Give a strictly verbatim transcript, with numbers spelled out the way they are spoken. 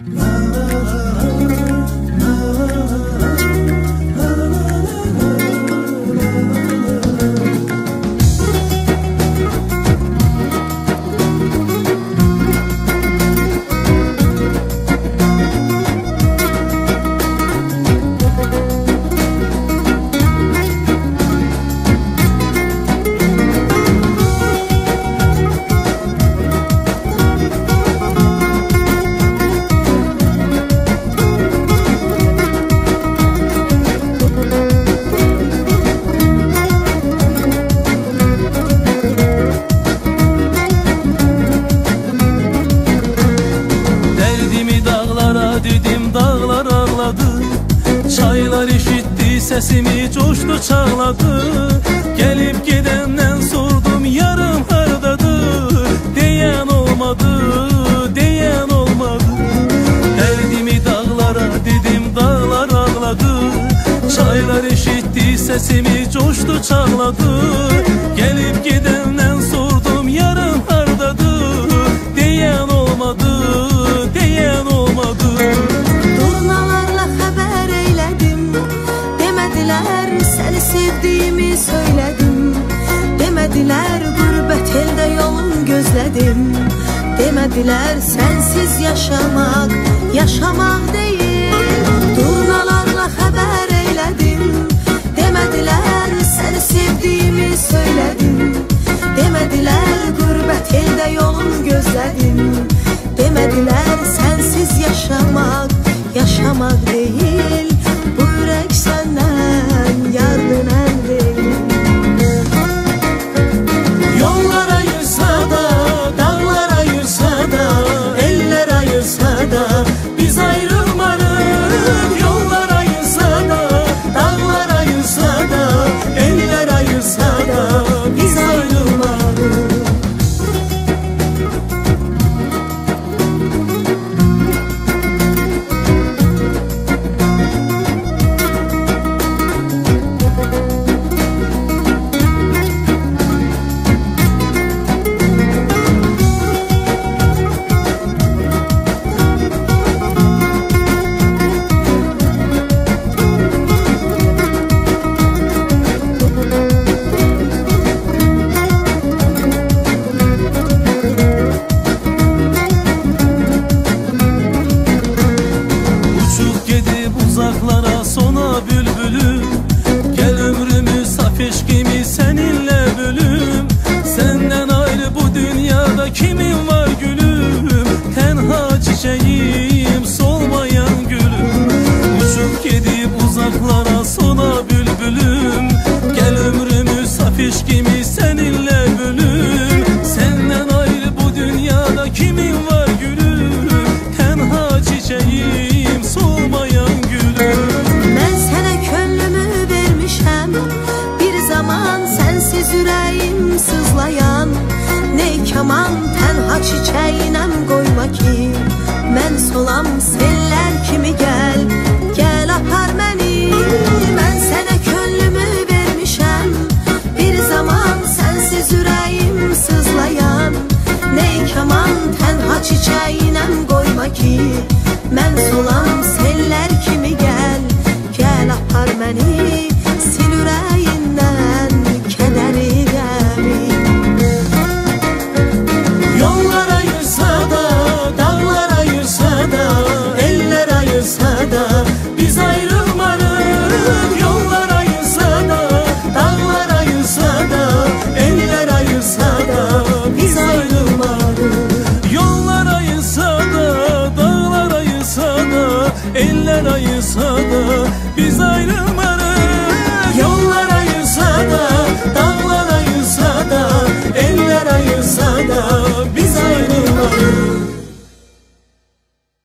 Çaylar işitti sesimi, coştu çağladı. Gelip gidenden sordum yarım hardadır. Diyen olmadı, diyen olmadı. Derdimi dağlara dedim, dağlar ağladı. Çaylar işitti sesimi, coştu çağladı. Gelip gidenden sordum yarım hardadır. Diyen olmadı, diyen olmadı. Seni sevdiğimi söyledim. Demediler gurbet elde yolun gözledim. Demediler sensiz yaşamak, yaşamak değil. Turnalarla haber eyledim. Demediler seni sevdiğimi söyledim. Demediler gurbet elde yolun gözledim. Demediler sensiz yaşamak, yaşamak değil. Bu yürek senden yardım elde. Yollar ayırsa da, dağlar ayırsa da, eller ayırsa da biz ayrılmadık. Yollar ayırsa da, dağlar ayırsa da, eller ayırsa da biz ayrılmadık. Uzaklara sona bülbülüm, gel ömrümü saf eşkimi seninle bölüm. Senden ayrı bu dünyada kimin var gülüm? Tenha çiçeğim, solmayan gülüm. Uçup gidip uzaklara sona bülbülüm, gel ömrümü saf eşkimi seninle bölüm. Senden ayrı bu dünyada kimin var gülüm? Tenha çiçeğim, solmayan ben sana könlümü vermişem. Bir zaman sensiz yüreğim sızlayan. Ne kaman tenha çiçeğinem koyma ki ben solam seller kimi gel, gel apar beni. Ben sana könlümü vermişem. Bir zaman sensiz yüreğim sızlayan. Ne kaman tenha çiçeğinem koyma ki ben solam seller kimi gel, gel apar beni. Sil yüreğinden kederi gemi. Yollar ayırsa da, dağlar ayırsa da, eller ayırsa da biz ayrılmadık. Yollar ayırsa da, dağlar ayırsa da, eller ayırsa da biz ayrılmadık. Yollar ayırsa da, dağlar ayırsa da, eller ayırsa da biz ayrılmadık.